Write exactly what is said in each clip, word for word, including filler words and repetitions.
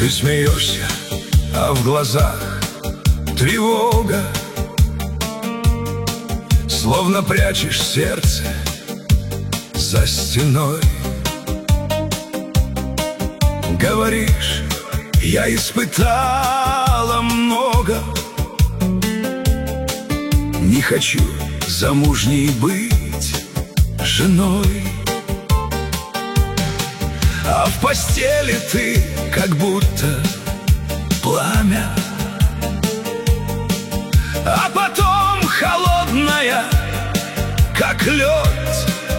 Ты смеешься, а в глазах тревога, словно прячешь сердце за стеной. Говоришь, я испытала много, не хочу замужней быть женой. А в постели ты как будто пламя, а потом холодная, как лед.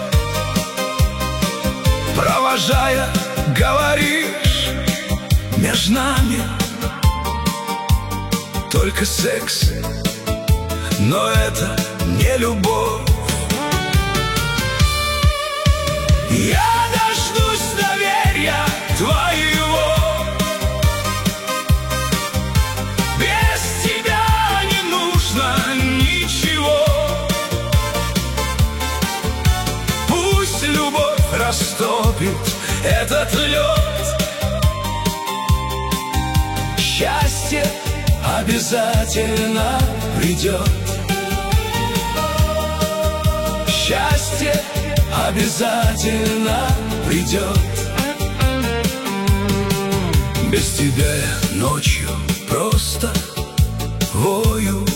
Провожая, говоришь, между нами только секс, но это не любовь. Я дождусь доверия твоего, без тебя не нужно ничего. Пусть любовь растопит этот лед, счастье обязательно придет. Счастье обязательно придет. Без тебя я ночью просто вою,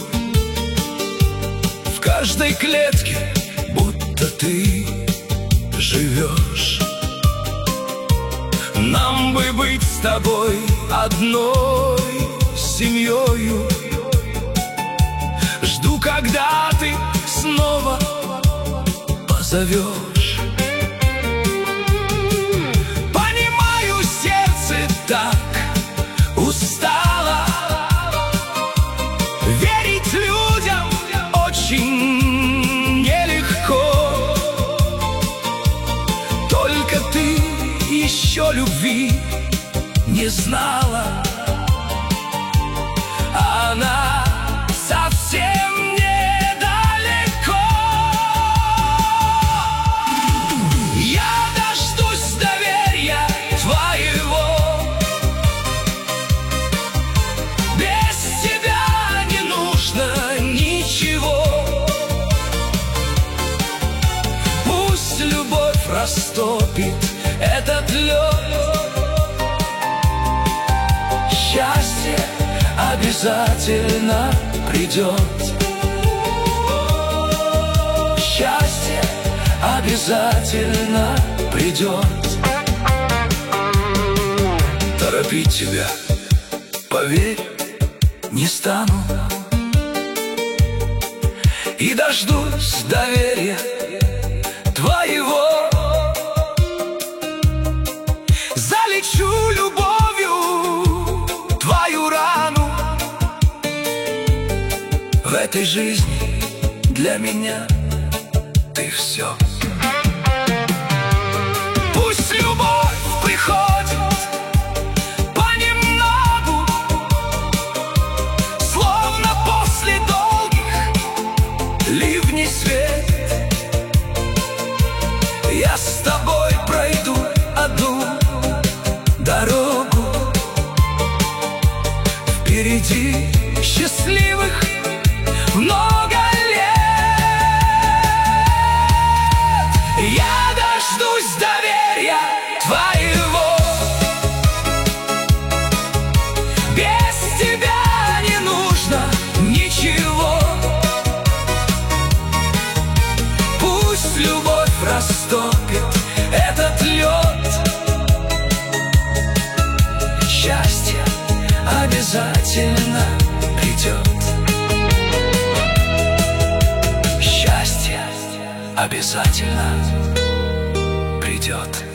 в каждой клетке будто ты живешь. Нам бы быть с тобой одной семьёю. Жду, когда ты снова позовешь. Понимаю, сердце так устало, верить людям очень нелегко. Только ты еще любви не знала, она совсем недалеко. Я дождусь доверия твоего, без тебя не нужно ничего. Пусть любовь растопит этот лед, счастье обязательно придет. Счастье обязательно придет. Торопить тебя, поверь, не стану, и дождусь доверия твоего. Залечу любовью твою рану. В этой жизни для меня ты все. Пусть любовь приходит понемногу, словно после долгих ливней свет. Я с тобой пройду одну дорогу, впереди счастливых много лет. Я дождусь доверия твоего, без тебя не нужно ничего. Пусть любовь растопит этот лед, счастье обязательно придет. Счастье обязательно придет.